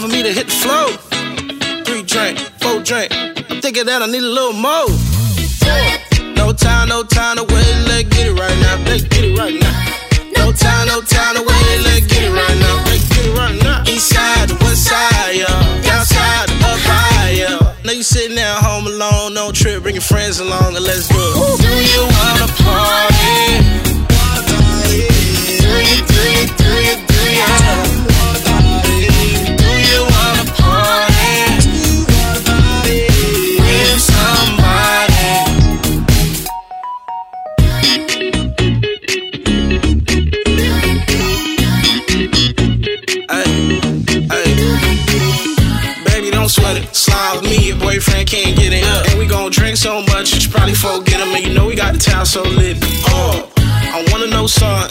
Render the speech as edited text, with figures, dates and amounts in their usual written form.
for me to hit the flow. 3 drink, 4 drink. I'm thinking that I need a little more. No time to wait. Let's get it right now. Let's get it right now. No time to wait. Let's get it right now. Let's get it right now. East side to west side, yeah. Down side to up high, yeah. Know you sitting there home alone, no trip, bring your friends along and let's do it. Do you wanna party? Do you? Do you wanna party with somebody? Hey, baby, don't sweat it. Slide with me, your boyfriend can't get it. And we gon' drink so much, you should probably forget him. And you know we got the town so lit. I wanna know something.